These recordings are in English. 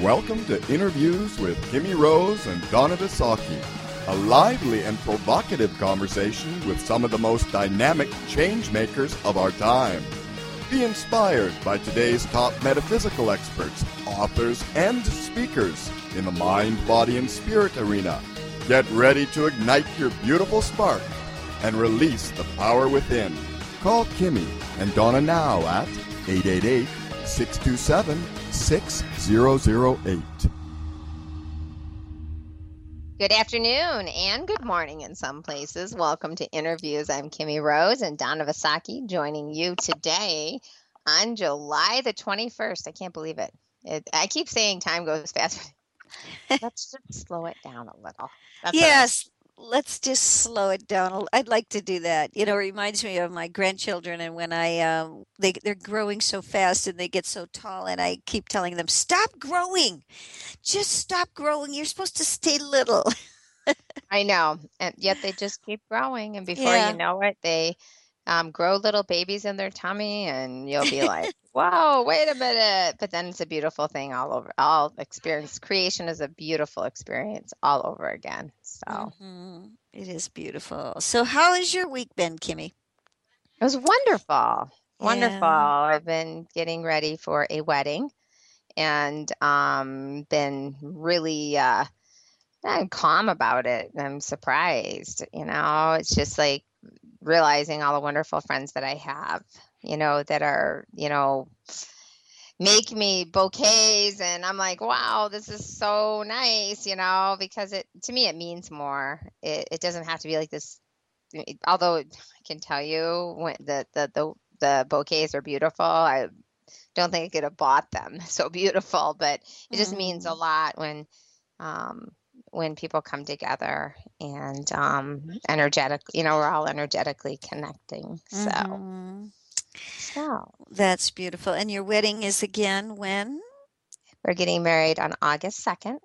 Welcome to Interviews with Kimmy Rose and Donna Visaki, a lively and provocative conversation with some of the most dynamic change makers of our time. Be inspired by today's top metaphysical experts, authors, and speakers in the mind, body, and spirit arena. Get ready to ignite your beautiful spark and release the power within. Call Kimmy and Donna now at 888-627-6008. Good afternoon and good morning in some places. Welcome to Interviews. I'm Kimmy Rose and Donna Visaki joining you today on July the 21st. I can't believe it. I keep saying time goes fast. Let's just slow it down a little. Yes, let's just slow it down. I'd like to do that. You know, it reminds me of my grandchildren, and when they're growing so fast and they get so tall, and I keep telling them, "Stop growing, just stop growing. You're supposed to stay little." I know, and yet they just keep growing, and before Yeah. you know it, they grow little babies in their tummy, and you'll be like, "Whoa, wait a minute!" But then it's a beautiful thing all over. All experience creation is a beautiful experience all over again. So It is beautiful. So, how has your week been, Kimmy? it was wonderful, wonderful. Yeah. I've been getting ready for a wedding, and been really I'm calm about it. I'm surprised. It's just like realizing all the wonderful friends that I have, that are, make me bouquets, and I'm like, wow, this is so nice, because to me, it means more. It doesn't have to be like this. Although I can tell you when the bouquets are beautiful, I don't think I could have bought them so beautiful, but it just means a lot when people come together and energetic, we're all energetically connecting. So That's beautiful. And your wedding is again when? We're getting married on August 2nd.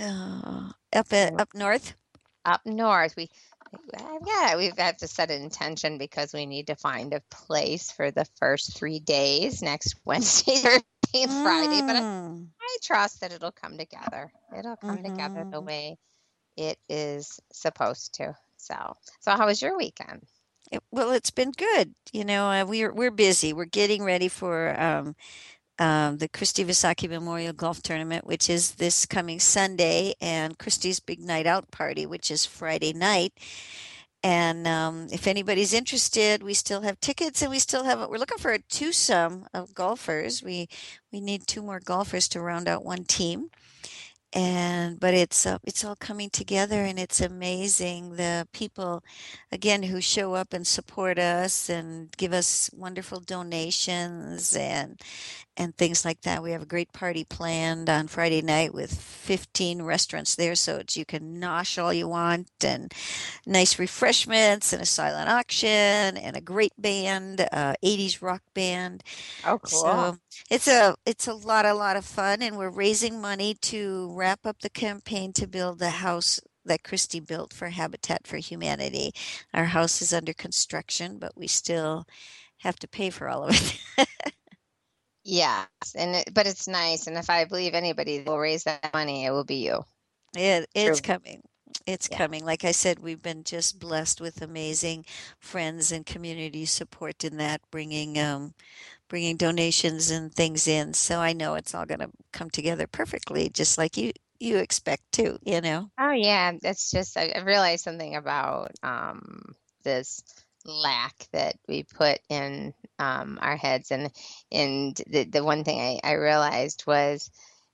Up north? Up north. We have to set an intention because we need to find a place for the first 3 days, next Wednesday, Thursday, and Friday. But I trust that it'll come together. It'll come together the way it is supposed to. So how was your weekend? Well, it's been good. We're busy. We're getting ready for the Christy Visaki Memorial Golf Tournament, which is this coming Sunday, and Christy's Big Night Out Party, which is Friday night. And if anybody's interested, we still have tickets, and we're looking for a twosome of golfers. We need 2 more golfers to round out one team. But it's all coming together, and it's amazing. The people, again, who show up and support us and give us wonderful donations and things like that. We have a great party planned on Friday night with 15 restaurants there, so you can nosh all you want, and nice refreshments and a silent auction and a great band, 80s rock band. Oh, cool. So it's a lot of fun, and we're raising money to wrap up the campaign to build the house that Christy built for Habitat for Humanity. Our house is under construction, but we still have to pay for all of it. Yes, but it's nice, and if I believe anybody will raise that money, it will be you. It's coming. It's coming. Like I said, we've been just blessed with amazing friends and community support in that, bringing donations and things in. So I know it's all going to come together perfectly, just like you expect to. Oh yeah, that's just I realized something about this lack that we put in our heads, and the one thing I realized was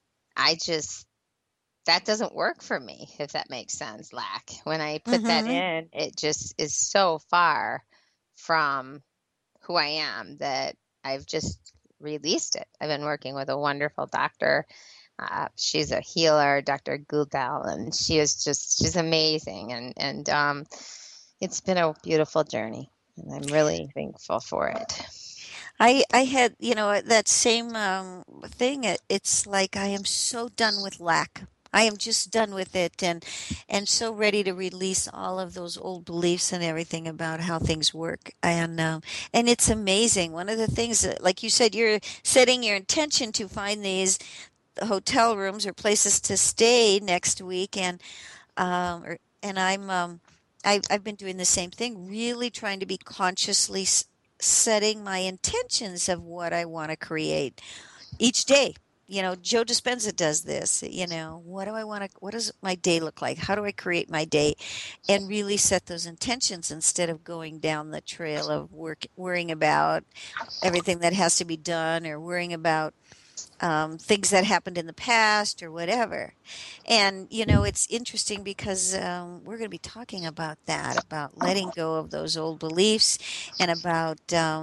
that doesn't work for me, if that makes sense. Lack, when I put that in, it just is so far from who I am that I've just released it. I've been working with a wonderful doctor. She's a healer, Dr. Gulgal, and she's amazing. And it's been a beautiful journey, and I'm really thankful for it. I had, that same thing. It's like I am so done with lack. I am just done with it, and so ready to release all of those old beliefs and everything about how things work. And it's amazing. One of the things that, like you said, you're setting your intention to find these hotel rooms or places to stay next week, and and I've been doing the same thing, really trying to be consciously setting my intentions of what I want to create each day. Joe Dispenza does this. What do I want to, what does my day look like? How do I create my day? And really set those intentions instead of going down the trail of worrying about everything that has to be done, or worrying about things that happened in the past or whatever. And, it's interesting because we're going to be talking about that, about letting go of those old beliefs, and about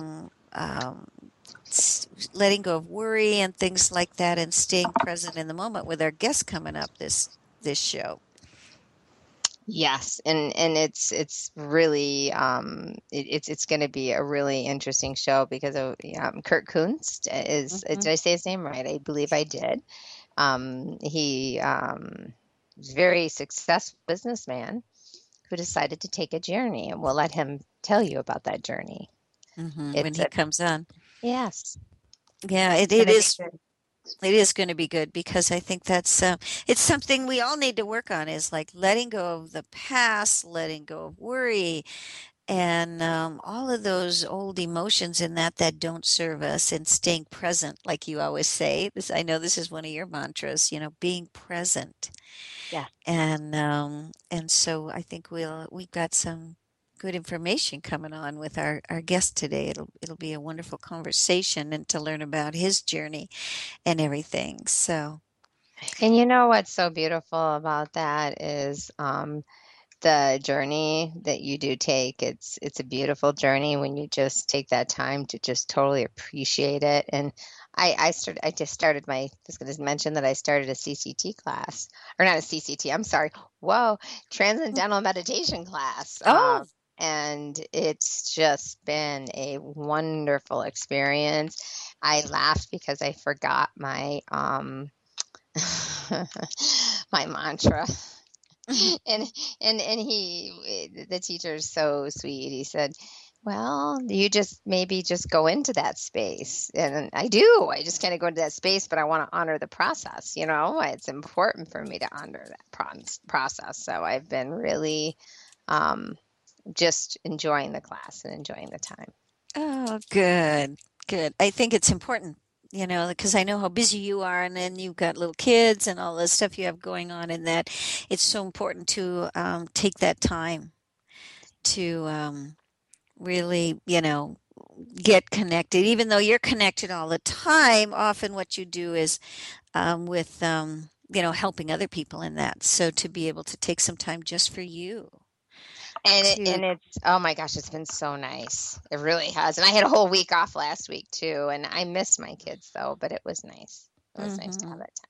letting go of worry and things like that, and staying present in the moment with our guest coming up this show. Yes, and it's really it's going to be a really interesting show because of Kurt Kunst is. Did I say his name right? I believe I did. He was a very successful businessman who decided to take a journey, and we'll let him tell you about that journey when he comes on. Yes. Yeah, it is. It is going to be good, because I think that's it's something we all need to work on, is like letting go of the past, letting go of worry, and all of those old emotions in that don't serve us, and staying present, like you always say. I know this is one of your mantras, being present. Yeah. And so I think we've got some good information coming on with our guest today. It'll be a wonderful conversation, and to learn about his journey and everything. So, and you know what's so beautiful about that is the journey that you do take. It's a beautiful journey when you just take that time to just totally appreciate it. And I just started just going to mention that I started a CCT class, or not a CCT, I'm sorry. Whoa, Transcendental Meditation class. Oh. And it's just been a wonderful experience. I laughed because I forgot my my mantra. And the teacher is so sweet. He said, well, you maybe just go into that space. And I just kind of go into that space, but I want to honor the process. It's important for me to honor that process. So I've been really just enjoying the class and enjoying the time. Oh, good. I think it's important, because I know how busy you are, and then you've got little kids and all the stuff you have going on, and that it's so important to take that time to really, get connected. Even though you're connected all the time, often what you do is with, helping other people in that. So to be able to take some time just for you. And it's, oh my gosh, it's been so nice. It really has. And I had a whole week off last week too. And I missed my kids though, but it was nice. It was nice to have that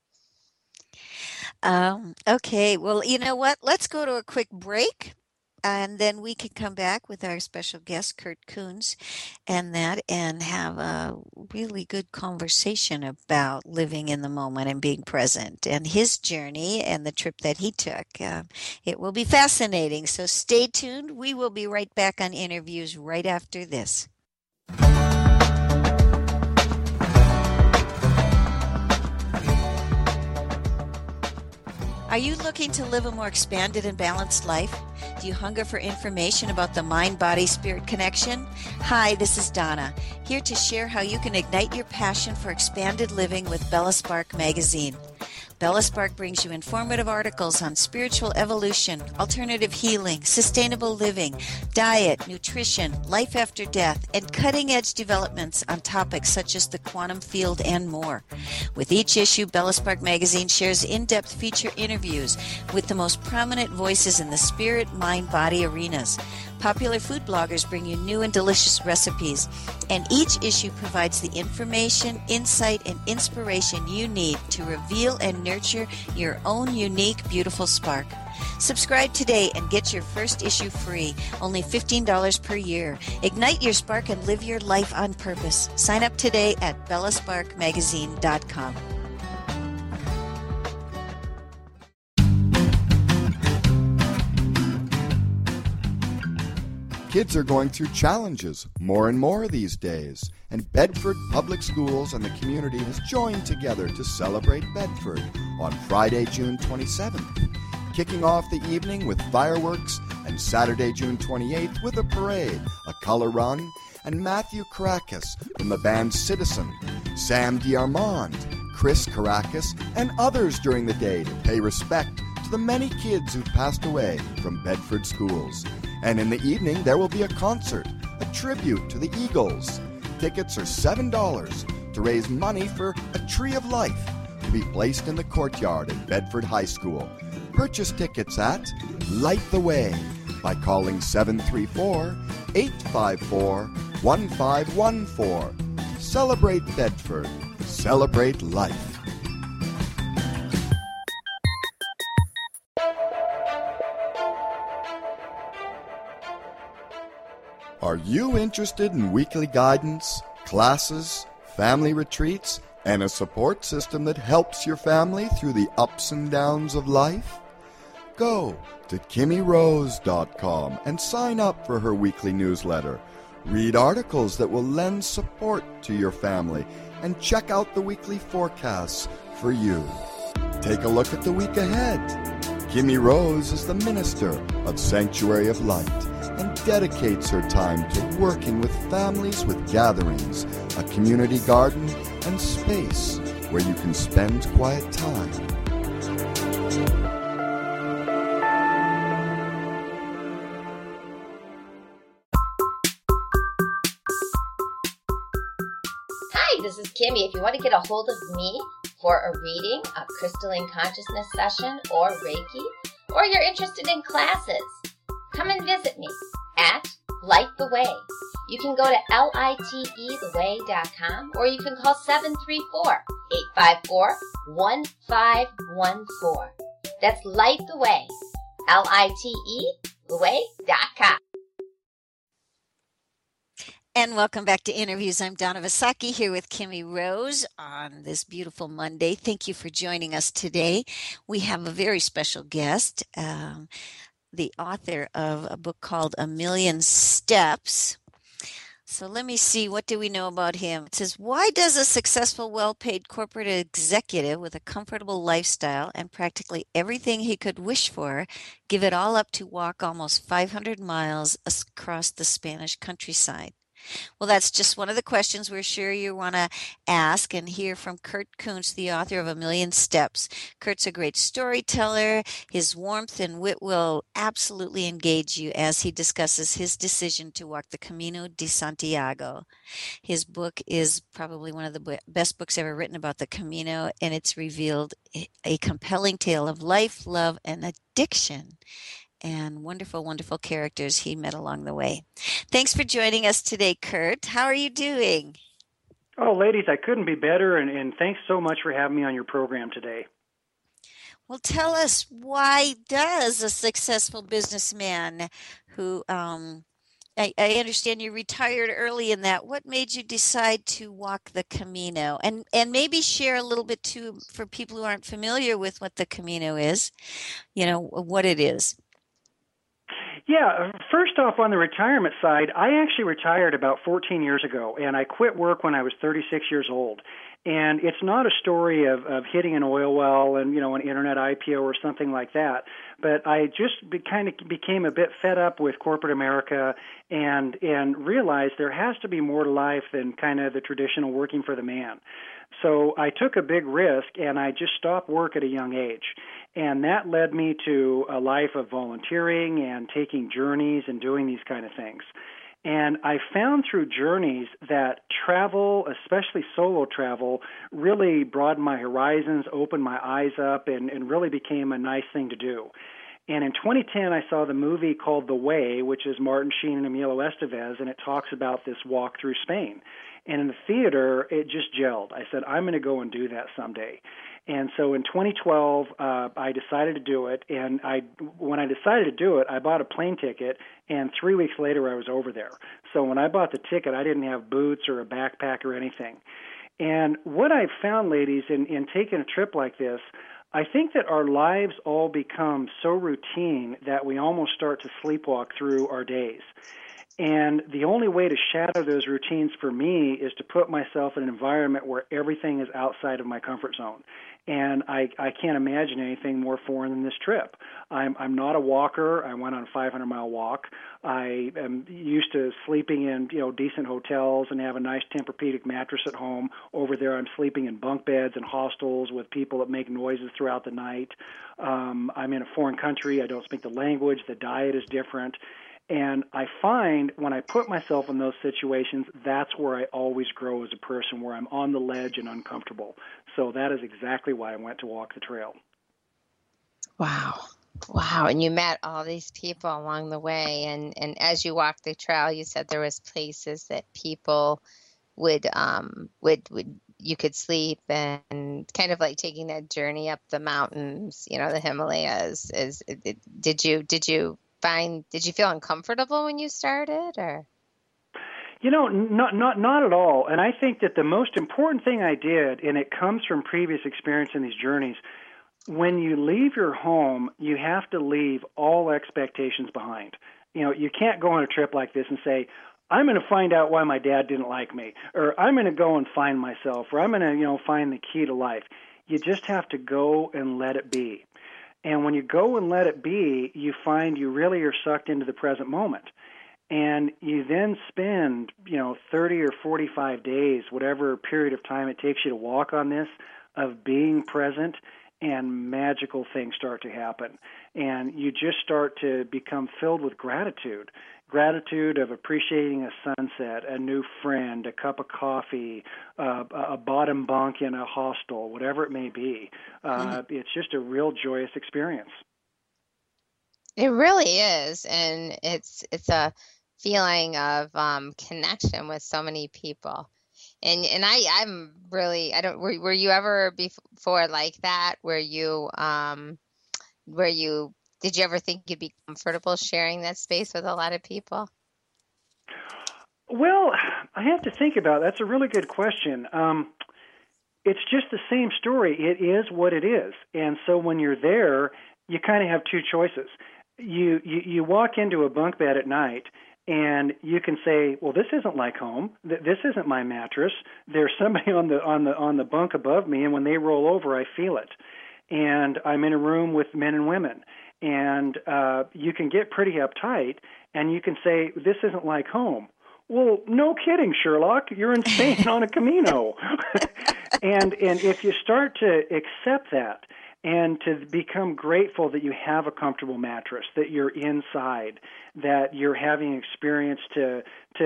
time. Okay. Well, you know what? Let's go to a quick break, and then we can come back with our special guest, Kurt Kunst, and have a really good conversation about living in the moment and being present, and his journey and the trip that he took. It will be fascinating. So stay tuned. We will be right back on interviews right after this. Are you looking to live a more expanded and balanced life? Do you hunger for information about the mind-body-spirit connection? Hi, this is Donna, here to share how you can ignite your passion for expanded living with Bella Spark magazine. Bella Spark brings you informative articles on spiritual evolution, alternative healing, sustainable living, diet, nutrition, life after death, and cutting-edge developments on topics such as the quantum field and more. With each issue, Bella Spark magazine shares in-depth feature interviews with the most prominent voices in the spirit, mind, body arenas. Popular food bloggers bring you new and delicious recipes, and each issue provides the information, insight, and inspiration you need to reveal and nurture your own unique, beautiful spark. Subscribe today and get your first issue free, only $15 per year. Ignite your spark and live your life on purpose. Sign up today at bellasparkmagazine.com. Kids are going through challenges more and more these days, and Bedford Public Schools and the community has joined together to celebrate Bedford on Friday, June 27th, kicking off the evening with fireworks and Saturday, June 28th with a parade, a color run, and Matthew Caracas from the band Citizen, Sam D'Armand, Chris Caracas, and others during the day to pay respect to the many kids who've passed away from Bedford schools. And in the evening, there will be a concert, a tribute to the Eagles. Tickets are $7 to raise money for a Tree of Life to be placed in the courtyard at Bedford High School. Purchase tickets at Light the Way by calling 734-854-1514. Celebrate Bedford. Celebrate life. Are you interested in weekly guidance, classes, family retreats, and a support system that helps your family through the ups and downs of life? Go to KimmyRose.com and sign up for her weekly newsletter. Read articles that will lend support to your family and check out the weekly forecasts for you. Take a look at the week ahead. Kimmy Rose is the minister of Sanctuary of Light and dedicates her time to working with families with gatherings, a community garden, and space where you can spend quiet time. Hi, this is Kimmy. If you want to get a hold of me for a reading, a crystalline consciousness session, or Reiki, or you're interested in classes, come and visit me at Light the Way. You can go to litetheway.com or you can call 734-854-1514. That's Light the Way, litetheway.com. And welcome back to Interviews. I'm Donna Visacki here with Kimmy Rose on this beautiful Monday. Thank you for joining us today. We have a very special guest, the author of a book called A Million Steps. So let me see, what do we know about him? It says, why does a successful, well-paid corporate executive with a comfortable lifestyle and practically everything he could wish for give it all up to walk almost 500 miles across the Spanish countryside? Well, that's just one of the questions we're sure you want to ask and hear from Kurt Kuntz, the author of A Million Steps. Kurt's a great storyteller. His warmth and wit will absolutely engage you as he discusses his decision to walk the Camino de Santiago. His book is probably one of the best books ever written about the Camino, and it's revealed a compelling tale of life, love, and addiction, and wonderful, wonderful characters he met along the way. Thanks for joining us today, Kurt. How are you doing? Oh, ladies, I couldn't be better, and thanks so much for having me on your program today. Well, tell us, why does a successful businessman who, I understand you retired early in that, what made you decide to walk the Camino? And maybe share a little bit, too, for people who aren't familiar with what the Camino is, what it is. Yeah, first off, on the retirement side, I actually retired about 14 years ago, and I quit work when I was 36 years old. And it's not a story of hitting an oil well and, an internet IPO or something like that, but I just kind of became a bit fed up with corporate America and realized there has to be more to life than kind of the traditional working for the man. So I took a big risk, and I just stopped work at a young age. And that led me to a life of volunteering and taking journeys and doing these kind of things. And I found through journeys that travel, especially solo travel, really broadened my horizons, opened my eyes up, and really became a nice thing to do. And in 2010, I saw the movie called The Way, which is Martin Sheen and Emilio Estevez, and it talks about this walk through Spain. And in the theater, it just gelled. I said, I'm going to go and do that someday. And so in 2012, I decided to do it. And when I decided to do it, I bought a plane ticket, and 3 weeks later, I was over there. So when I bought the ticket, I didn't have boots or a backpack or anything. And what I've found, ladies, in taking a trip like this, I think that our lives all become so routine that we almost start to sleepwalk through our days. And the only way to shatter those routines for me is to put myself in an environment where everything is outside of my comfort zone. And I can't imagine anything more foreign than this trip. I'm not a walker. I went on a 500-mile walk. I am used to sleeping in decent hotels and have a nice Tempur-Pedic mattress at home. Over there, I'm sleeping in bunk beds and hostels with people that make noises throughout the night. I'm in a foreign country. I don't speak the language. The diet is different. And I find when I put myself in those situations, that's where I always grow as a person, where I'm on the ledge and uncomfortable. So that is exactly why I went to walk the trail. Wow. Wow. And you met all these people along the way. And as you walked the trail, you said there was places that people would you could sleep, and kind of like taking that journey up the mountains, the Himalayas. Did you feel uncomfortable when you started, or? Not at all. And I think that the most important thing I did, and it comes from previous experience in these journeys, when you leave your home, you have to leave all expectations behind. You can't go on a trip like this and say, I'm going to find out why my dad didn't like me, or I'm going to go and find myself, or I'm going to, find the key to life. You just have to go and let it be. And when you go and let it be, you find you really are sucked into the present moment. And you then spend, 30 or 45 days, whatever period of time it takes you to walk on this, of being present, and magical things start to happen. And you just start to become filled with gratitude of appreciating a sunset, a new friend, a cup of coffee, a bottom bunk in a hostel, whatever it may be. It's just a real joyous experience. It really is, and it's a feeling of connection with so many people. And I'm really, I don't, were you ever before like that, where you did you ever think you'd be comfortable sharing that space with a lot of people? Well, I have to think about it. That's a really good question. It's just the same story. It is what it is. And so when you're there, you kind of have two choices. You walk into a bunk bed at night, and you can say, well, this isn't like home. This isn't my mattress. There's somebody on the bunk above me, and when they roll over, I feel it. And I'm in a room with men and women. And you can get pretty uptight, and you can say, this isn't like home. Well, no kidding, Sherlock. You're in Spain on a Camino. and if you start to accept that, and to become grateful that you have a comfortable mattress, that you're inside, that you're having experience to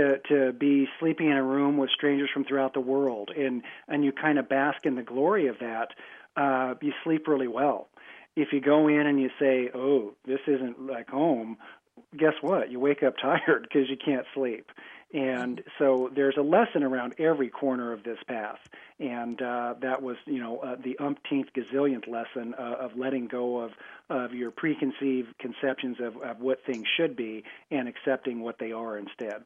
be sleeping in a room with strangers from throughout the world, and you kind of bask in the glory of that, you sleep really well. If you go in and you say, oh, this isn't like home, guess what? You wake up tired because you can't sleep. And so there's a lesson around every corner of this path. And that was, the umpteenth gazillionth lesson of letting go of your preconceived conceptions of what things should be and accepting what they are instead.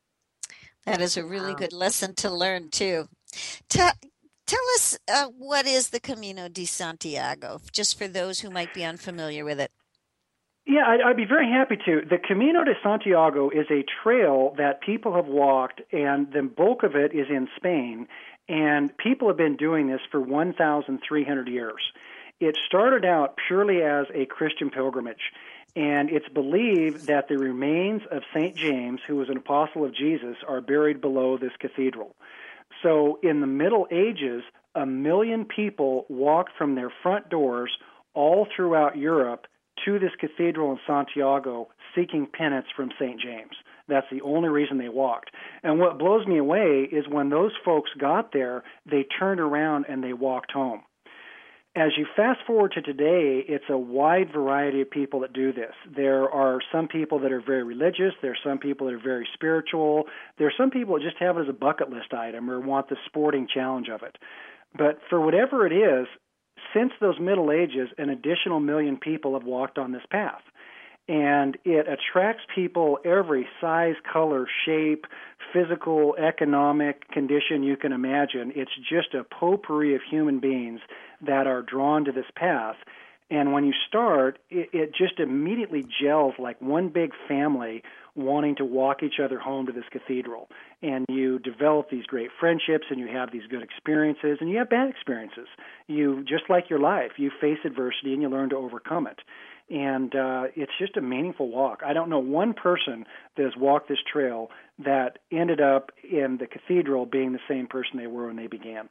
That is a really good lesson to learn, too. Tell us, what is the Camino de Santiago, just for those who might be unfamiliar with it? Yeah, I'd be very happy to. The Camino de Santiago is a trail that people have walked, and the bulk of it is in Spain, and people have been doing this for 1,300 years. It started out purely as a Christian pilgrimage, and it's believed that the remains of St. James, who was an apostle of Jesus, are buried below this cathedral. So in the Middle Ages, 1 million people walked from their front doors all throughout Europe to this cathedral in Santiago seeking penance from St. James. That's the only reason they walked. And what blows me away is when those folks got there, they turned around and they walked home. As you fast forward to today, it's a wide variety of people that do this. There are some people that are very religious. There are some people that are very spiritual. There are some people that just have it as a bucket list item or want the sporting challenge of it. But for whatever it is, since those Middle Ages, an additional 1 million people have walked on this path. And it attracts people every size, color, shape, physical, economic condition you can imagine. It's just a potpourri of human beings that are drawn to this path. And when you start, it just immediately gels like one big family wanting to walk each other home to this cathedral. And you develop these great friendships, and you have these good experiences, and you have bad experiences. You, just like your life, you face adversity and you learn to overcome it. And it's just a meaningful walk. I don't know one person that has walked this trail that ended up in the cathedral being the same person they were when they began.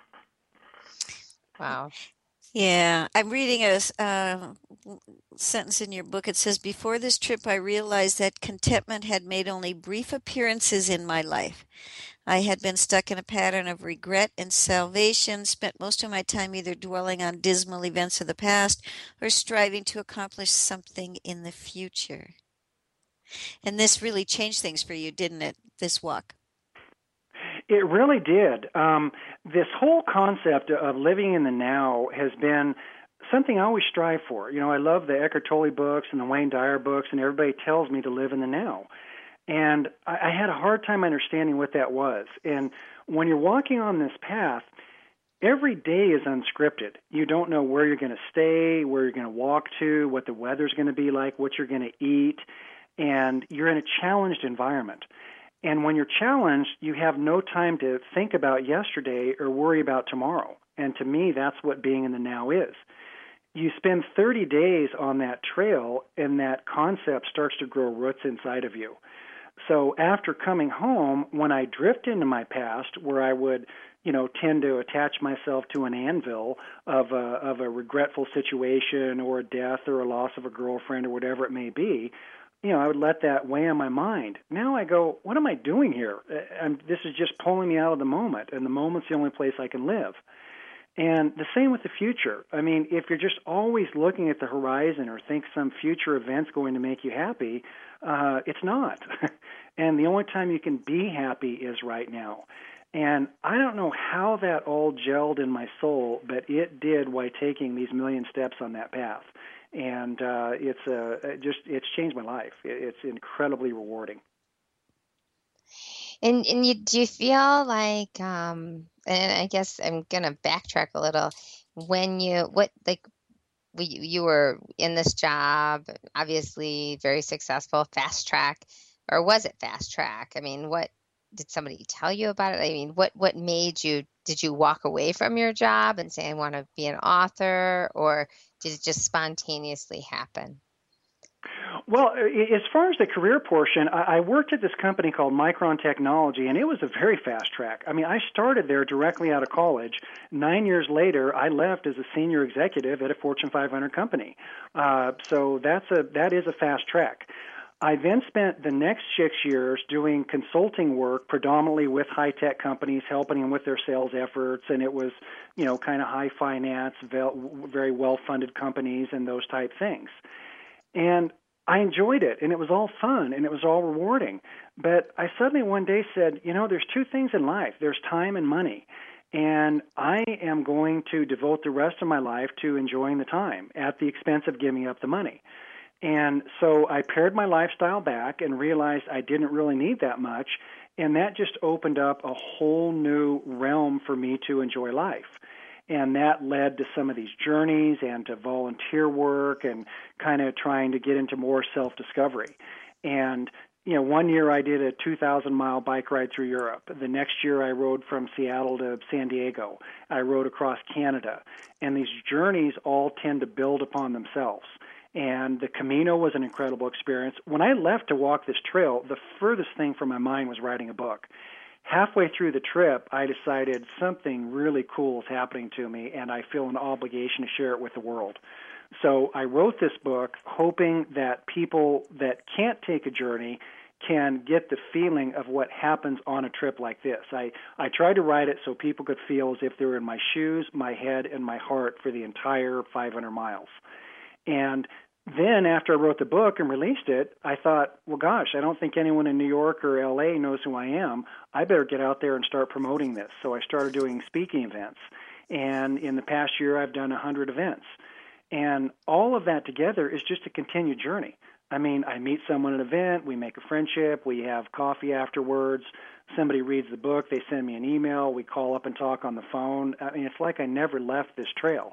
Wow. Yeah, I'm reading a sentence in your book. It says, "Before this trip, I realized that contentment had made only brief appearances in my life. I had been stuck in a pattern of regret and salvation, spent most of my time either dwelling on dismal events of the past or striving to accomplish something in the future." And this really changed things for you, didn't it, this walk? It really did. This whole concept of living in the now has been something I always strive for. You know, I love the Eckhart Tolle books and the Wayne Dyer books, and everybody tells me to live in the now. And I had a hard time understanding what that was. And when you're walking on this path, every day is unscripted. You don't know where you're going to stay, where you're going to walk to, what the weather's going to be like, what you're going to eat, and you're in a challenged environment. And when you're challenged, you have no time to think about yesterday or worry about tomorrow. And to me, that's what being in the now is. You spend 30 days on that trail, and that concept starts to grow roots inside of you. So after coming home, when I drift into my past, where I would, tend to attach myself to an anvil of a regretful situation or a death or a loss of a girlfriend or whatever it may be, I would let that weigh on my mind. Now I go, what am I doing here? This is just pulling me out of the moment, and the moment's the only place I can live. And the same with the future. I mean, if you're just always looking at the horizon or think some future event's going to make you happy, it's not. And the only time you can be happy is right now. And I don't know how that all gelled in my soul, but it did while taking these million steps on that path. And it's changed my life. It's incredibly rewarding. And do you feel like, and I guess I'm gonna backtrack a little, when you were in this job, obviously very successful, fast track, or was it fast track? I mean, what did somebody tell you about it? I mean, what made you? Did you walk away from your job and say, I want to be an author, or did it just spontaneously happen? Well, as far as the career portion, I worked at this company called Micron Technology, and it was a very fast track. I mean, I started there directly out of college. 9 years later, I left as a senior executive at a Fortune 500 company. So that is a fast track. I then spent the next 6 years doing consulting work, predominantly with high-tech companies, helping them with their sales efforts, and it was, kind of high finance, very well-funded companies and those type things. And I enjoyed it, and it was all fun, and it was all rewarding. But I suddenly one day said, there's two things in life. There's time and money. And I am going to devote the rest of my life to enjoying the time at the expense of giving up the money. And so I pared my lifestyle back and realized I didn't really need that much, and that just opened up a whole new realm for me to enjoy life. And that led to some of these journeys and to volunteer work and kind of trying to get into more self-discovery. And, 1 year I did a 2,000-mile bike ride through Europe. The next year I rode from Seattle to San Diego. I rode across Canada. And these journeys all tend to build upon themselves. And the Camino was an incredible experience. When I left to walk this trail, the furthest thing from my mind was writing a book. Halfway through the trip, I decided something really cool is happening to me, and I feel an obligation to share it with the world. So I wrote this book hoping that people that can't take a journey can get the feeling of what happens on a trip like this. I tried to write it so people could feel as if they were in my shoes, my head, and my heart for the entire 500 miles. And then after I wrote the book and released it, I thought, well, gosh, I don't think anyone in New York or L.A. knows who I am. I better get out there and start promoting this. So I started doing speaking events. And in the past year, I've done 100 events. And all of that together is just a continued journey. I mean, I meet someone at an event, we make a friendship, we have coffee afterwards, somebody reads the book, they send me an email, we call up and talk on the phone. I mean, it's like I never left this trail.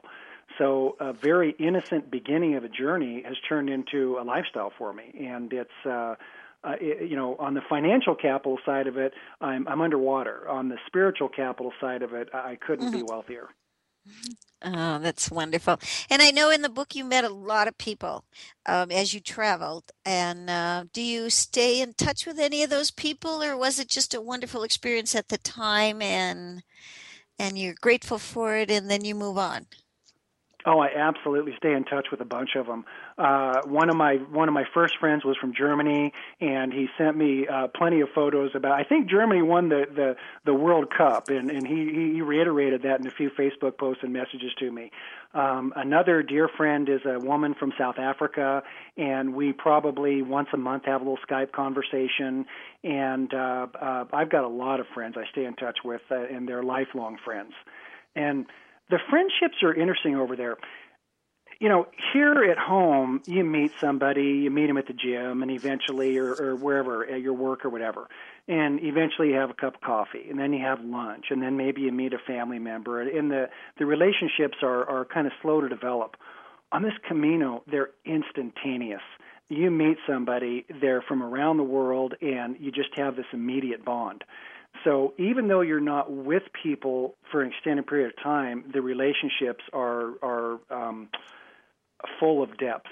So a very innocent beginning of a journey has turned into a lifestyle for me, and it's on the financial capital side of it, I'm underwater. On the spiritual capital side of it, I couldn't be wealthier. Oh, that's wonderful. And I know in the book you met a lot of people as you traveled. And do you stay in touch with any of those people, or was it just a wonderful experience at the time and you're grateful for it and then you move on? Oh, I absolutely stay in touch with a bunch of them. One of my first friends was from Germany, and he sent me plenty of photos about. I think Germany won the World Cup, and he reiterated that in a few Facebook posts and messages to me. Another dear friend is a woman from South Africa, and we probably once a month have a little Skype conversation. And I've got a lot of friends I stay in touch with, and they're lifelong friends. And the friendships are interesting over there. Here at home, you meet somebody, you meet them at the gym, and eventually, or wherever, at your work or whatever, and eventually you have a cup of coffee, and then you have lunch, and then maybe you meet a family member, and the relationships are kind of slow to develop. On this Camino, they're instantaneous. You meet somebody, they're from around the world, and you just have this immediate bond. So even though you're not with people for an extended period of time, the relationships are full of depth.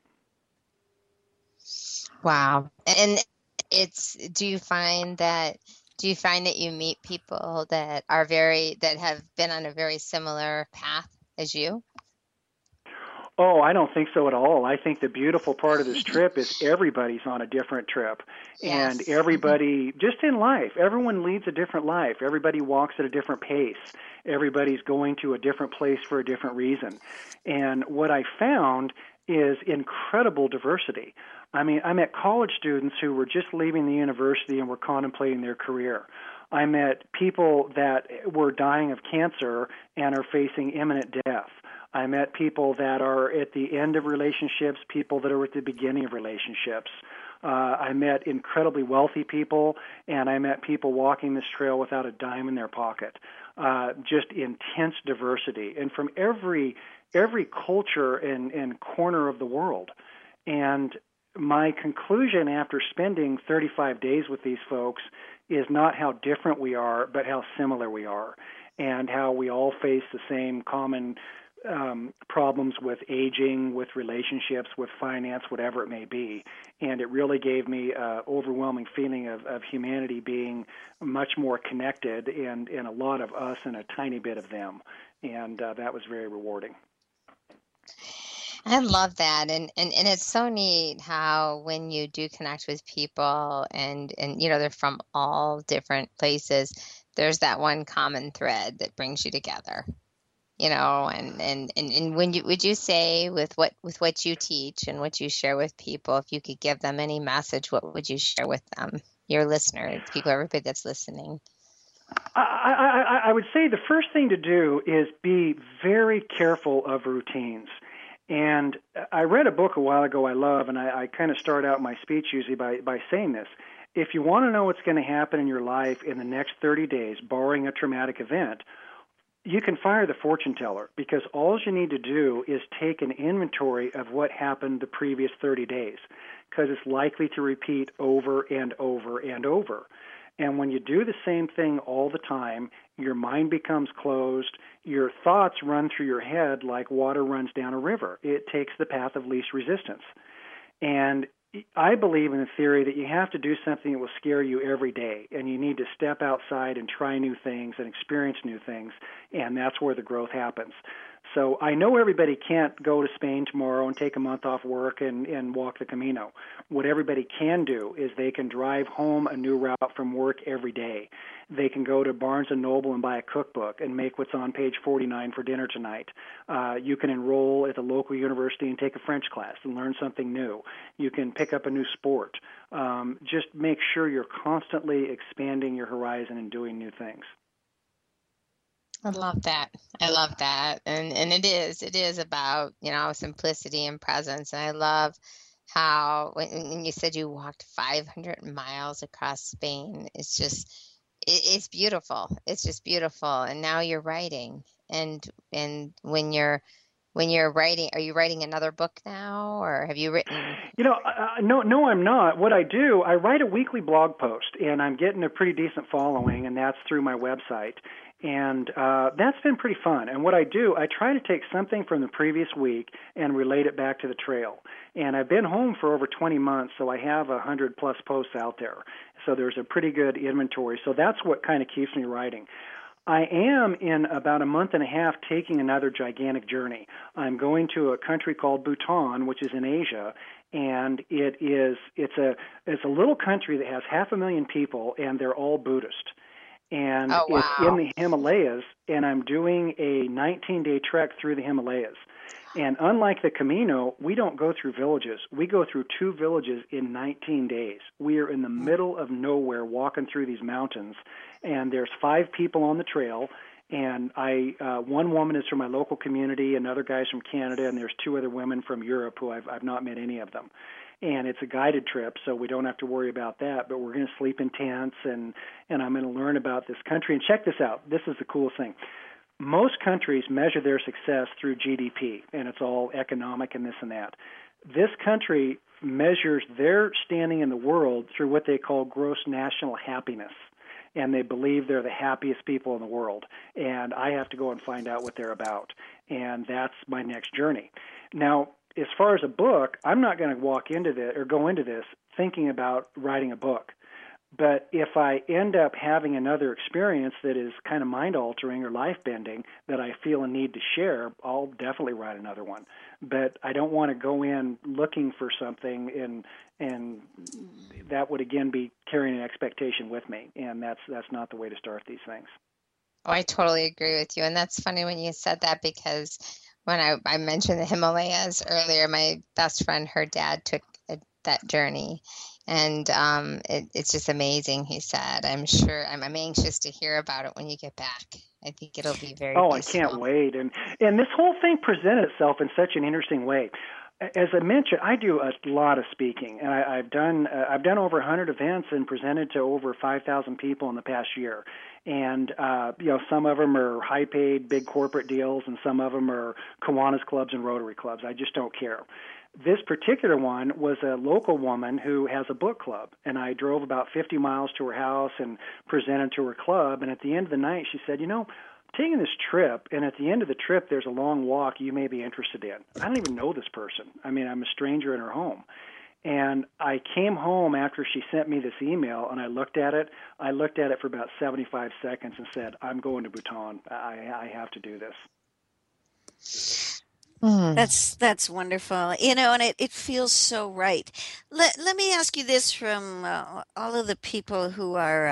Wow. And do you find that you meet people that have been on a very similar path as you? Oh, I don't think so at all. I think the beautiful part of this trip is everybody's on a different trip. Yes. And everybody, just in life, everyone leads a different life. Everybody walks at a different pace. Everybody's going to a different place for a different reason. And what I found is incredible diversity. I mean, I met college students who were just leaving the university and were contemplating their career. I met people that were dying of cancer and are facing imminent death. I met people that are at the end of relationships, people that are at the beginning of relationships. I met incredibly wealthy people, and I met people walking this trail without a dime in their pocket. Just intense diversity, and from every culture and corner of the world. And my conclusion after spending 35 days with these folks is not how different we are, but how similar we are, and how we all face the same common problems with aging, with relationships, with finance, whatever it may be. And it really gave me an overwhelming feeling of humanity being much more connected, and a lot of us and a tiny bit of them. And that was very rewarding. I love that. And it's so neat how when you do connect with people and they're from all different places, there's that one common thread that brings you together. And would you say with what you teach and what you share with people, if you could give them any message, what would you share with them, your listeners, people, everybody that's listening? I would say the first thing to do is be very careful of routines. And I read a book a while ago I love, and I kind of start out my speech usually by saying this. If you want to know what's going to happen in your life in the next 30 days, barring a traumatic event, you can fire the fortune teller, because all you need to do is take an inventory of what happened the previous 30 days, because it's likely to repeat over and over and over. And when you do the same thing all the time, your mind becomes closed. Your thoughts run through your head like water runs down a river. It takes the path of least resistance. And I believe in the theory that you have to do something that will scare you every day, and you need to step outside and try new things and experience new things, and that's where the growth happens. So I know everybody can't go to Spain tomorrow and take a month off work and walk the Camino. What everybody can do is they can drive home a new route from work every day. They can go to Barnes & Noble and buy a cookbook and make what's on page 49 for dinner tonight. You can enroll at the local university and take a French class and learn something new. You can pick up a new sport. Just make sure you're constantly expanding your horizon and doing new things. I love that. And it is about, simplicity and presence. And I love how when you said you walked 500 miles across Spain, it's beautiful. It's just beautiful. And now you're writing. And when you're when you're writing? Are you writing another book now, or have you written? No, I'm not. What I do, I write a weekly blog post, and I'm getting a pretty decent following, and that's through my website. And that's been pretty fun. And what I do, I try to take something from the previous week and relate it back to the trail. And I've been home for over 20 months, so I have 100-plus posts out there. So there's a pretty good inventory. So that's what kind of keeps me writing. I am in about a month and a half taking another gigantic journey. I'm going to a country called Bhutan, which is in Asia, and it's a little country that has 500,000 people, and they're all Buddhist. And Oh, it's wow. in the Himalayas, and I'm doing a 19-day trek through the Himalayas. And unlike the Camino, we don't go through villages. We go through 2 villages in 19 days. We are in the middle of nowhere walking through these mountains, and there's 5 people on the trail, and one woman is from my local community, another guy's from Canada, and there's 2 other women from Europe who I've not met any of them. And it's a guided trip, so we don't have to worry about that. But we're going to sleep in tents, and I'm going to learn about this country. And check this out. This is the coolest thing. Most countries measure their success through GDP, and it's all economic and this and that. This country measures their standing in the world through what they call gross national happiness. And they believe they're the happiest people in the world. And I have to go and find out what they're about. And that's my next journey. Now, as far as a book, I'm not going to go into this thinking about writing a book. But if I end up having another experience that is kind of mind-altering or life-bending that I feel a need to share, I'll definitely write another one. But I don't want to go in looking for something, and that would, again, be carrying an expectation with me. And that's not the way to start these things. Oh, I totally agree with you. And that's funny when you said that, because when I mentioned the Himalayas earlier, my best friend, her dad took that journey. And it's just amazing, he said. I'm sure I'm anxious to hear about it when you get back. I think it'll be very peaceful. I can't wait. And this whole thing presented itself in such an interesting way. As I mentioned, I do a lot of speaking, and I've done over 100 events and presented to over 5,000 people in the past year. And some of them are high-paid, big corporate deals, and some of them are Kiwanis clubs and Rotary clubs. I just don't care. This particular one was a local woman who has a book club, and I drove about 50 miles to her house and presented to her club. And at the end of the night, she said, I'm taking this trip, and at the end of the trip, there's a long walk you may be interested in. I don't even know this person. I mean, I'm a stranger in her home. And I came home after she sent me this email, and I looked at it. I looked at it for about 75 seconds and said, I'm going to Bhutan. I have to do this. That's wonderful, and it feels so right. Let me ask you this from all of the people who are,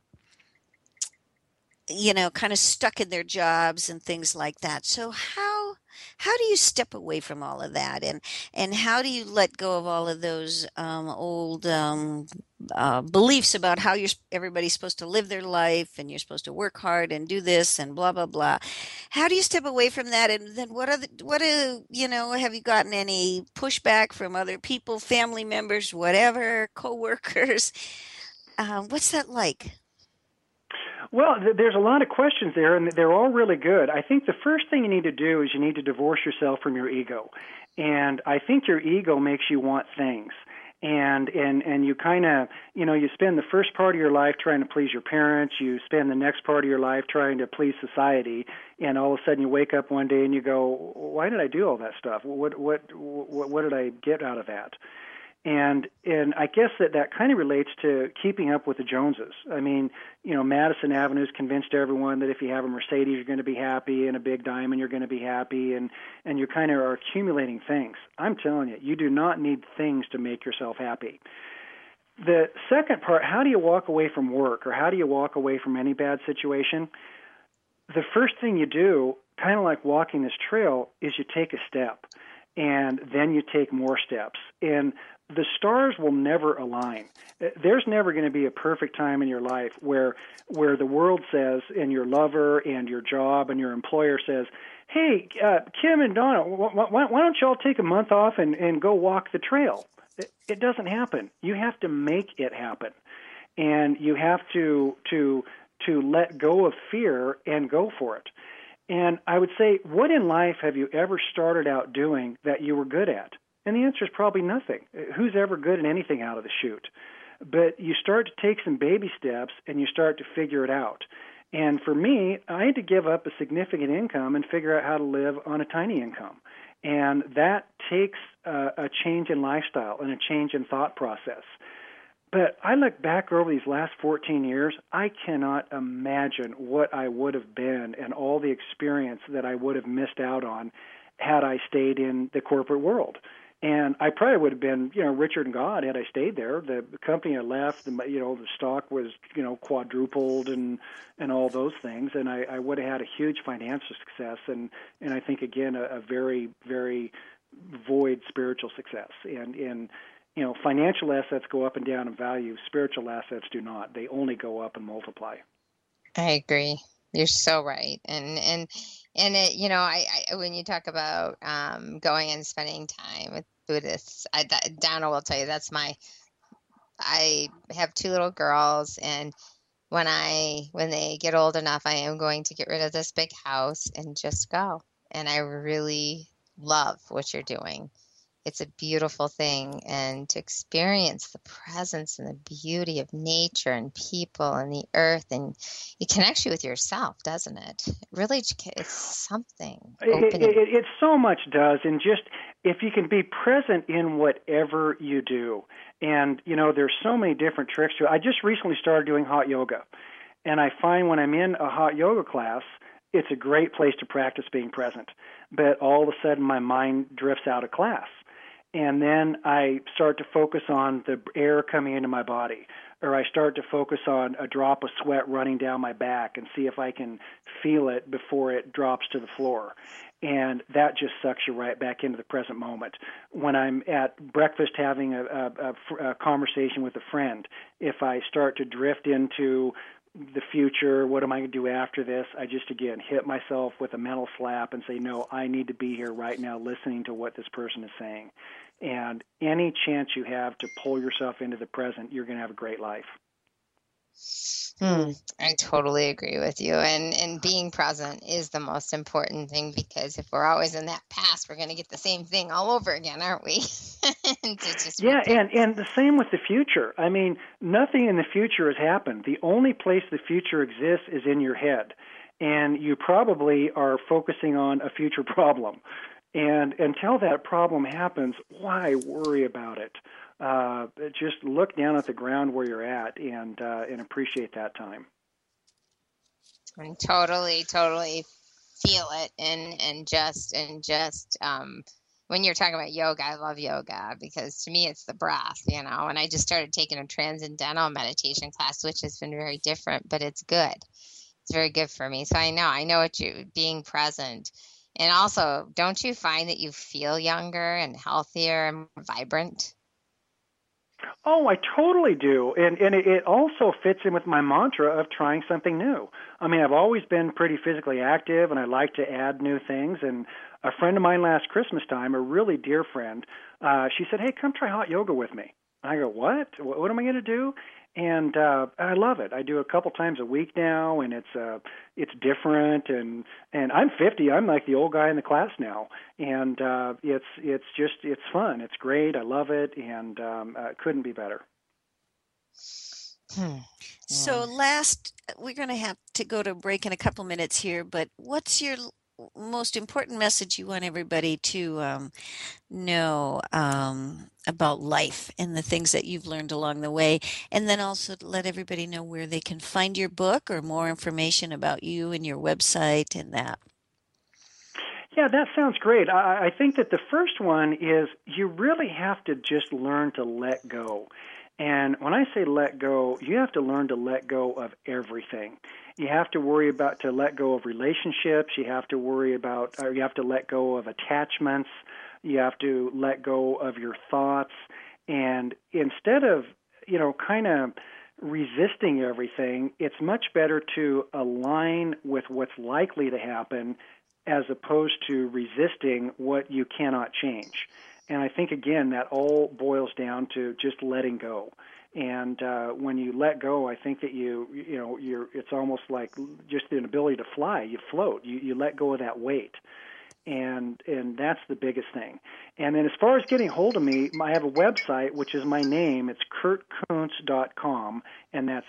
kind of stuck in their jobs and things like that. So how do you step away from all of that, and how do you let go of all of those old beliefs about how everybody's supposed to live their life, and you're supposed to work hard and do this and blah blah blah? How do you step away from that? And then have you gotten any pushback from other people, family members, whatever, coworkers? What's that like? Well, there's a lot of questions there, and they're all really good. I think the first thing you need to do is you need to divorce yourself from your ego. And I think your ego makes you want things. And you kind of, you spend the first part of your life trying to please your parents. You spend the next part of your life trying to please society. And all of a sudden you wake up one day and you go, why did I do all that stuff? What did I get out of that? And I guess that kind of relates to keeping up with the Joneses. I mean, Madison Avenue's convinced everyone that if you have a Mercedes, you're going to be happy, and a big diamond, you're going to be happy, and you kind of are accumulating things. I'm telling you, you do not need things to make yourself happy. The second part, how do you walk away from work, or how do you walk away from any bad situation? The first thing you do, kind of like walking this trail, is you take a step, and then you take more steps. And the stars will never align. There's never going to be a perfect time in your life where the world says, and your lover and your job and your employer says, hey, Kim and Donna, why don't you all take a month off and go walk the trail? It doesn't happen. You have to make it happen. And you have to let go of fear and go for it. And I would say, what in life have you ever started out doing that you were good at? And the answer is probably nothing. Who's ever good at anything out of the chute? But you start to take some baby steps and you start to figure it out. And for me, I had to give up a significant income and figure out how to live on a tiny income. And that takes a change in lifestyle and a change in thought process. But I look back over these last 14 years, I cannot imagine what I would have been and all the experience that I would have missed out on had I stayed in the corporate world. And I probably would have been, richer than God had I stayed there. The company I left, the stock was, quadrupled and all those things. And I would have had a huge financial success and I think, again, a very, very void spiritual success. And financial assets go up and down in value. Spiritual assets do not. They only go up and multiply. I agree. You're so right. And it, I when you talk about going and spending time with Buddhists, Donna will tell you I have 2 little girls, and when they get old enough, I am going to get rid of this big house and just go. And I really love what you're doing. It's a beautiful thing, and to experience the presence and the beauty of nature and people and the earth, and it connects you with yourself, doesn't it? It really, it's something. It so much does, and just if you can be present in whatever you do, and there's so many different tricks to it. I just recently started doing hot yoga, and I find when I'm in a hot yoga class, it's a great place to practice being present. But all of a sudden, my mind drifts out of class. And then I start to focus on the air coming into my body, or I start to focus on a drop of sweat running down my back and see if I can feel it before it drops to the floor. And that just sucks you right back into the present moment. When I'm at breakfast having a conversation with a friend, if I start to drift into the future, what am I going to do after this? I just, again, hit myself with a mental slap and say, no, I need to be here right now listening to what this person is saying. And any chance you have to pull yourself into the present, you're going to have a great life. I totally agree with you. And being present is the most important thing, because if we're always in that past, we're going to get the same thing all over again, aren't we? And the same with the future. I mean, nothing in the future has happened. The only place the future exists is in your head. And you probably are focusing on a future problem. And until that problem happens, why worry about it? Just look down at the ground where you're at and appreciate that time. I totally feel it, and just when you're talking about yoga, I love yoga because to me it's the breath, and I just started taking a transcendental meditation class, which has been very different, but it's good. It's very good for me. So I know what you being present. And also, don't you find that you feel younger and healthier and more vibrant? Oh, I totally do. And it also fits in with my mantra of trying something new. I mean, I've always been pretty physically active, and I like to add new things. And a friend of mine last Christmas time, a really dear friend, she said, hey, come try hot yoga with me. I go, what? What am I going to do? And I love it. I do a couple times a week now, and it's different. And I'm 50. I'm like the old guy in the class now, and it's fun. It's great. I love it, and it couldn't be better. So we're going to have to go to break in a couple minutes here, but what's your most important message you want everybody to know about life and the things that you've learned along the way, and then also let everybody know where they can find your book or more information about you and your website and that? Yeah, that sounds great. I think that the first one is you really have to just learn to let go. And when I say let go, you have to learn to let go of everything. You have to let go of relationships. You have to let go of attachments. You have to let go of your thoughts. And instead of, kind of resisting everything, it's much better to align with what's likely to happen as opposed to resisting what you cannot change. And I think, again, that all boils down to just letting go. And when you let go, I think that it's almost like just an ability to fly. You float. You let go of that weight. And that's the biggest thing. And then as far as getting hold of me, I have a website, which is my name. It's kurtkuntz.com, and that's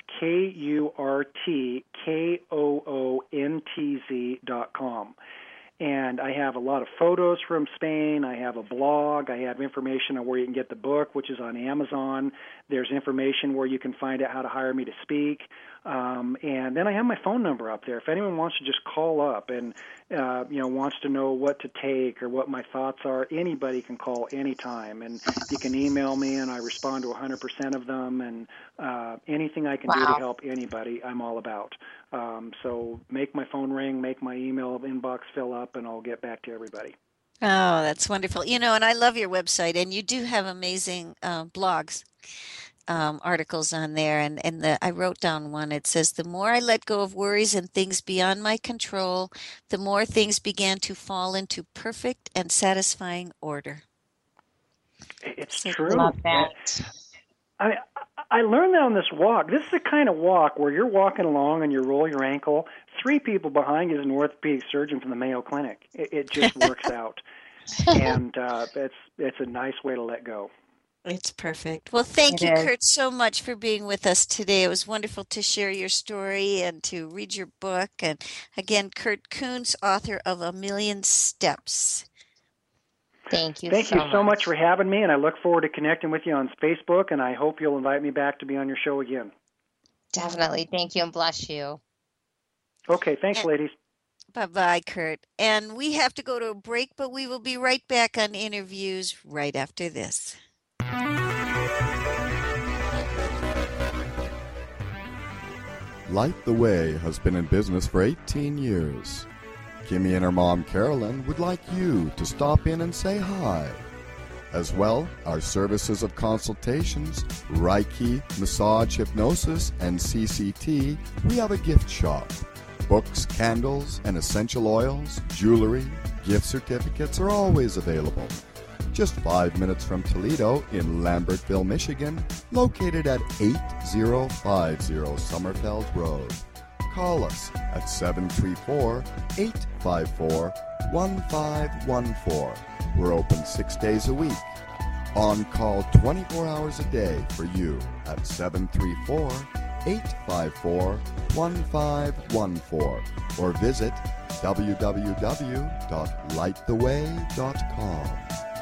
KURTKOONTZ.com. And I have a lot of photos from Spain. I have a blog. I have information on where you can get the book, which is on Amazon. There's information where you can find out how to hire me to speak. And then I have my phone number up there. If anyone wants to just call up and wants to know what to take or what my thoughts are, anybody can call anytime. And you can email me, and I respond to 100% of them. And anything I can do to help anybody, I'm all about. So make my phone ring, make my email inbox fill up, and I'll get back to everybody. Oh, that's wonderful. And I love your website, and you do have amazing blogs, articles on there. And I wrote down one. It says, the more I let go of worries and things beyond my control, the more things began to fall into perfect and satisfying order. It's true. Love that. I learned that on this walk. This is the kind of walk where you're walking along and you roll your ankle. 3 people behind you is an orthopedic surgeon from the Mayo Clinic. It just works out. And it's a nice way to let go. It's perfect. Well, thank you, Kurt, so much for being with us today. It was wonderful to share your story and to read your book. And again, Kurt Kuntz, author of A Million Steps. Thank you so much for having me, and I look forward to connecting with you on Facebook, and I hope you'll invite me back to be on your show again. Definitely. Thank you, and bless you. Okay, thanks, ladies. Bye-bye, Kurt. And we have to go to a break, but we will be right back on interviews right after this. Light the Way has been in business for 18 years. Kimmy and her mom, Carolyn, would like you to stop in and say hi. As well, our services of consultations, Reiki, massage, hypnosis, and CCT, we have a gift shop. Books, candles, and essential oils, jewelry, gift certificates are always available. Just 5 minutes from Toledo in Lambertville, Michigan, located at 8050 Summerfeld Road. Call us at 734-854-1514. We're open 6 days a week. On call 24 hours a day for you at 734-854-1514 or visit www.lighttheway.com.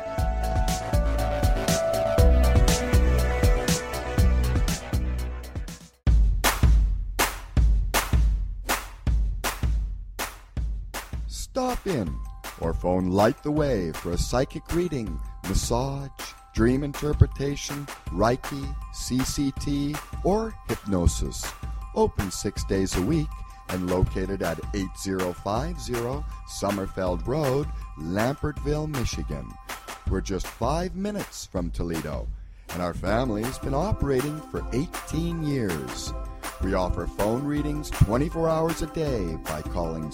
Stop in or phone Light the Way for a psychic reading, massage, dream interpretation, Reiki, CCT, or hypnosis. Open 6 days a week and located at 8050 Summerfeld Road, Lambertville, Michigan. We're just 5 minutes from Toledo, and our family's been operating for 18 years. We offer phone readings 24 hours a day by calling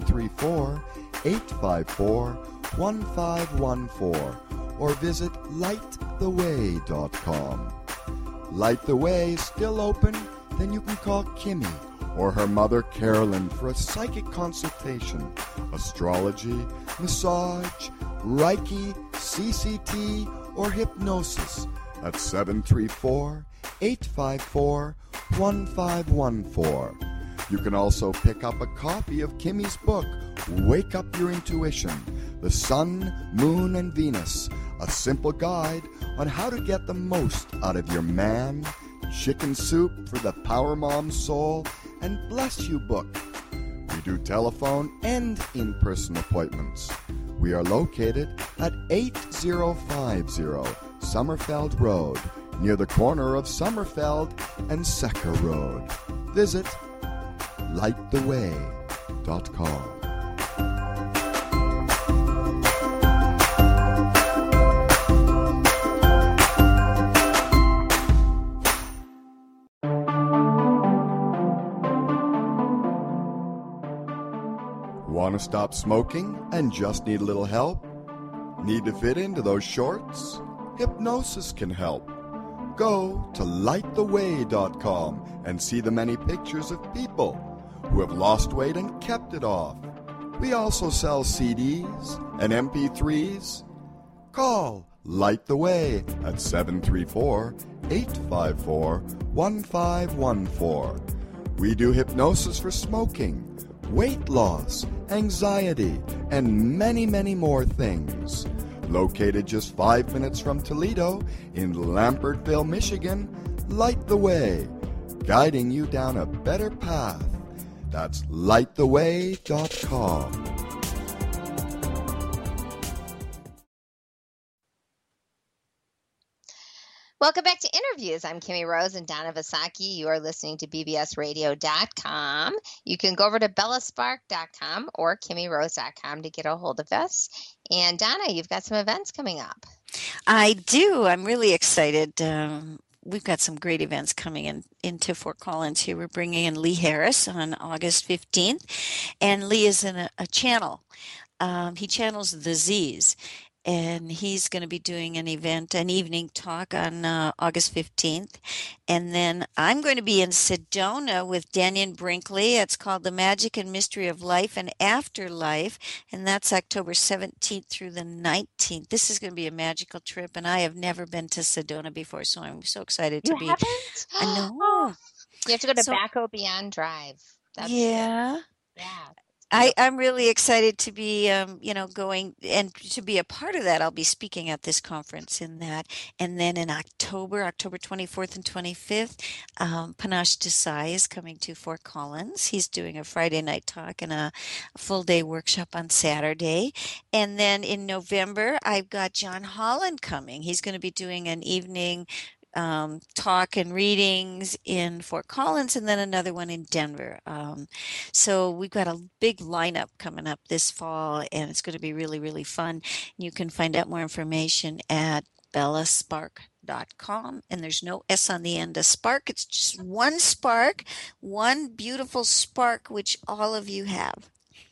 734-854-1514 or visit lighttheway.com. Light the Way is still open? Then you can call Kimmy or her mother Carolyn for a psychic consultation, astrology, massage, Reiki, CCT, or hypnosis at 734-854-1514. You can also pick up a copy of Kimmy's book, Wake Up Your Intuition, The Sun, Moon, and Venus, a simple guide on how to get the most out of your man, Chicken Soup for the Power Mom Soul, and Bless You book. We do telephone and in-person appointments. We are located at 8050 Summerfeld Road, near the corner of Summerfeld and Secker Road. Visit lighttheway.com. Want to stop smoking and just need a little help? Need to fit into those shorts? Hypnosis can help. Go to lighttheway.com and see the many pictures of people who have lost weight and kept it off. We also sell CDs and MP3s. Call Light the Way at 734-854-1514. We do hypnosis for smoking, weight loss, anxiety, and many, many more things. Located just 5 minutes from Toledo in Lambertville, Michigan, Light the Way, guiding you down a better path. That's lighttheway.com. Welcome back to Interviews. I'm Kimmy Rose and Donna Visacki. You are listening to bbsradio.com. You can go over to bellaspark.com or kimmyrose.com to get a hold of us. And Donna, you've got some events coming up. I do. I'm really excited. We've got some great events coming into Fort Collins here. We're bringing in Lee Harris on August 15th, and Lee is in a channel. He channels the Z's, and he's going to be doing an evening talk on August 15th. And then I'm going to be in Sedona with Daniel Brinkley. It's called The Magic and Mystery of Life and Afterlife, and that's October 17th through the 19th. This is going to be a magical trip, and I have never been to Sedona before, so I'm so excited to be. You haven't? I know. You have to go to Baco Beyond Drive. Yeah. Yeah. I'm really excited to be, going and to be a part of that. I'll be speaking at this conference in that. And then in October 24th and 25th, Panache Desai is coming to Fort Collins. He's doing a Friday night talk and a full day workshop on Saturday. And then in November, I've got John Holland coming. He's going to be doing an evening talk and readings in Fort Collins, and then another one in Denver. So we've got a big lineup coming up this fall, and it's going to be really, really fun. You can find out more information at bellaspark.com, and there's no S on the end of spark. It's just one spark, one beautiful spark, which all of you have.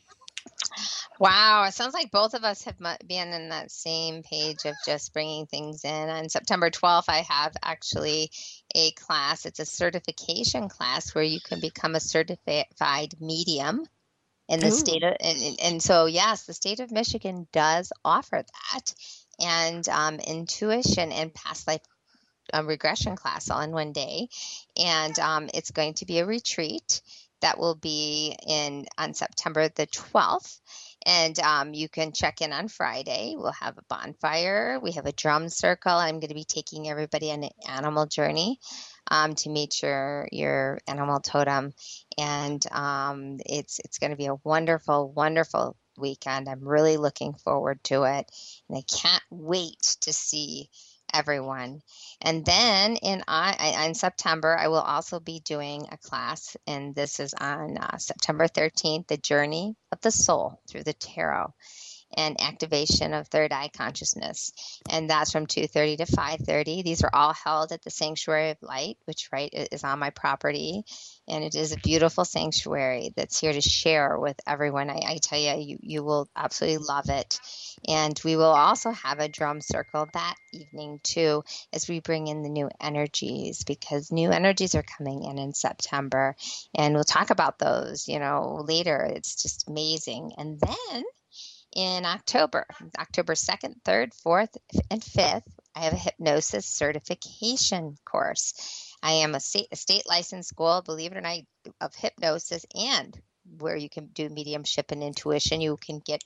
Wow, it sounds like both of us have been in that same page of just bringing things in. On September 12th, I have actually a class. It's a certification class where you can become a certified medium in the state of, and so yes, the state of Michigan does offer that, and intuition and past life regression class all in one day, and it's going to be a retreat that will be on September the 12th. And you can check in on Friday. We'll have a bonfire. We have a drum circle. I'm going to be taking everybody on an animal journey to meet your animal totem. And it's going to be a wonderful, wonderful weekend. I'm really looking forward to it. And I can't wait to see everyone. And then in September, I will also be doing a class, and this is on September 13th, The Journey of the Soul Through the Tarot and Activation of Third Eye Consciousness. And that's from 2:30 to 5:30. These are all held at the Sanctuary of Light, which is on my property. And it is a beautiful sanctuary that's here to share with everyone. I tell you will absolutely love it. And we will also have a drum circle that evening too, as we bring in the new energies, because new energies are coming in September. And we'll talk about those, later. It's just amazing. And then in October 2nd, 3rd, 4th, and 5th, I have a hypnosis certification course. I am a state licensed school, believe it or not, of hypnosis, and where you can do mediumship and intuition. You can get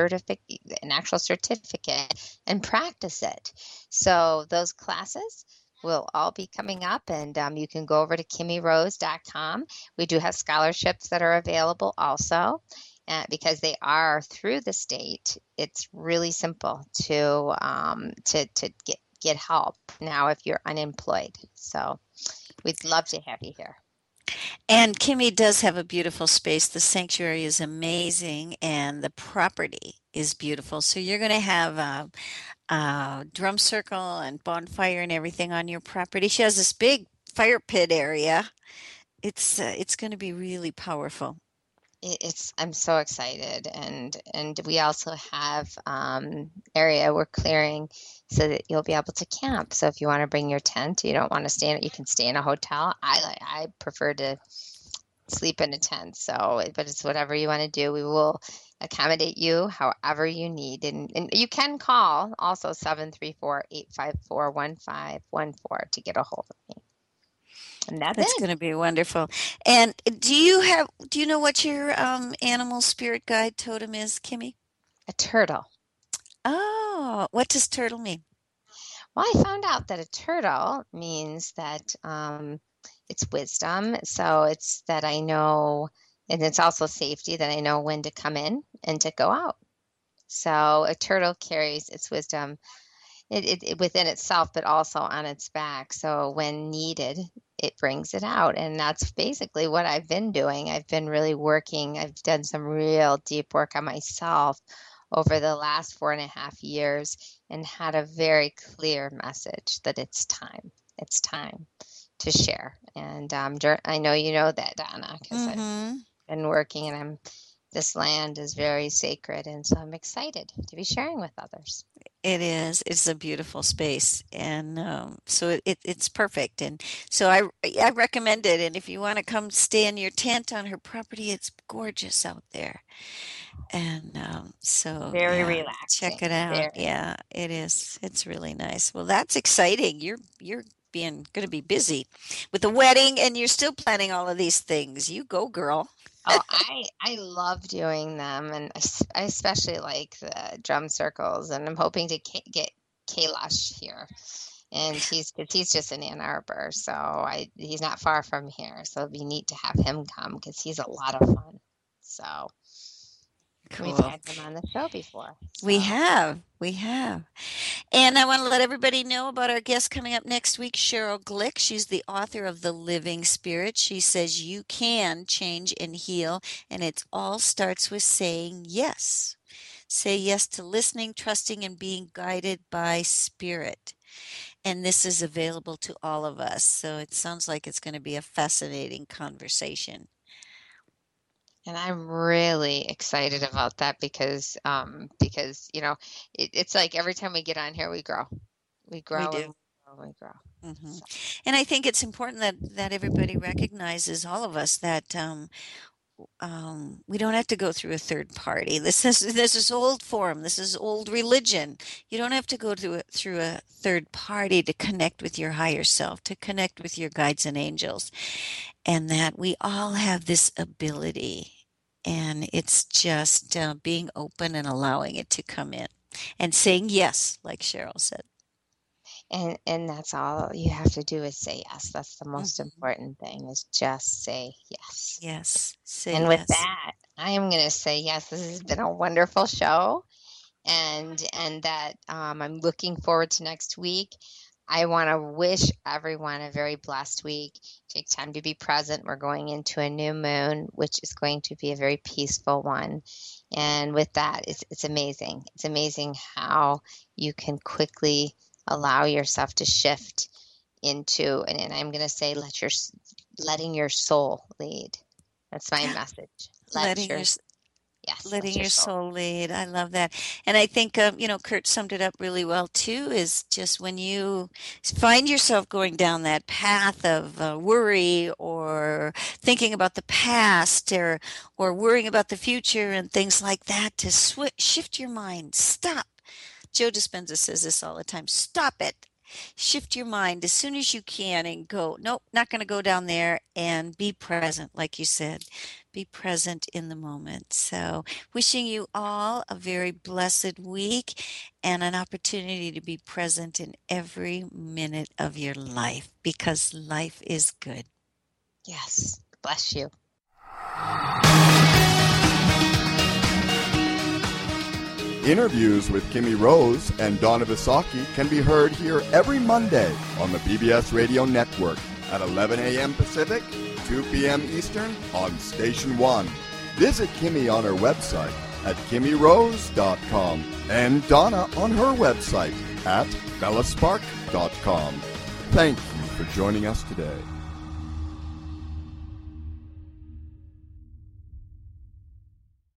an actual certificate and practice it. So those classes will all be coming up, and you can go over to kimmyrose.com. We do have scholarships that are available also. Because they are through the state, it's really simple to get help now if you're unemployed. So we'd love to have you here. And Kimmy does have a beautiful space. The sanctuary is amazing, and the property is beautiful. So you're going to have a drum circle and bonfire and everything on your property. She has this big fire pit area. It's going to be really powerful. I'm so excited, and we also have area we're clearing so that you'll be able to camp. So if you want to bring your tent, you don't want to stay in it, you can stay in a hotel. I prefer to sleep in a tent. So, but it's whatever you want to do. We will accommodate you however you need, and you can call also 734-854-1514 to get a hold of me. And that's going to be wonderful. And do you know what your animal spirit guide totem is, Kimmy? A turtle. Oh, what does turtle mean? Well, I found out that a turtle means that it's wisdom. So it's that I know, and it's also safety, that I know when to come in and to go out. So a turtle carries its wisdom it within itself, but also on its back. So when needed, it brings it out. And that's basically what I've been doing. I've been really working. I've done some real deep work on myself over the last 4.5 years and had a very clear message that it's time. It's time to share. And I know you know that, Donna, because I've been working, and this land is very sacred, and so I'm excited to be sharing with others. It is. It's a beautiful space, and so it's perfect. And so I recommend it. And if you want to come stay in your tent on her property, it's gorgeous out there. And so very relaxing. Check it out. Yeah, it is. It's really nice. Well, that's exciting. You're going to be busy with the wedding, and you're still planning all of these things. You go, girl. Oh, I love doing them, and I especially like the drum circles, and I'm hoping to get Kailash here, and he's just in Ann Arbor, so he's not far from here, so it'd be neat to have him come because he's a lot of fun. So cool. We've had him on the show before. So. We have. And I want to let everybody know about our guest coming up next week, Cheryl Glick. She's the author of The Living Spirit. She says you can change and heal, and it all starts with saying yes. Say yes to listening, trusting, and being guided by spirit. And this is available to all of us. So it sounds like it's going to be a fascinating conversation. And I'm really excited about that because you know it's like every time we get on here we grow. We grow. Mm-hmm. So. And I think it's important that everybody recognizes, all of us, that we don't have to go through a third party. This is old form. This is old religion. You don't have to go through a third party to connect with your higher self, to connect with your guides and angels, and that we all have this ability. And it's just being open and allowing it to come in and saying yes, like Cheryl said. And that's all you have to do is say yes. That's the most important thing, is just say yes. Yes. And with that, I am going to say yes. This has been a wonderful show. And that I'm looking forward to next week. I want to wish everyone a very blessed week. Take time to be present. We're going into a new moon, which is going to be a very peaceful one. And with that, it's amazing. It's amazing how you can quickly allow yourself to shift into, and I'm going to say, letting your soul lead. That's my message. Letting your soul lead. I love that. And I think, Kurt summed it up really well too, is just when you find yourself going down that path of worry or thinking about the past or worrying about the future and things like that, to shift your mind. Stop. Joe Dispenza says this all the time. Stop it. Shift your mind as soon as you can and go, nope, not going to go down there, and be present, like you said. Be present in the moment. So wishing you all a very blessed week and an opportunity to be present in every minute of your life, because life is good. Yes. Bless you. Interviews with Kimmy Rose and Donna Visocki can be heard here every Monday on the PBS Radio Network at 11 a.m. Pacific, 2 p.m. Eastern on Station 1. Visit Kimmy on her website at KimmyRose.com and Donna on her website at BellaSpark.com. Thank you for joining us today.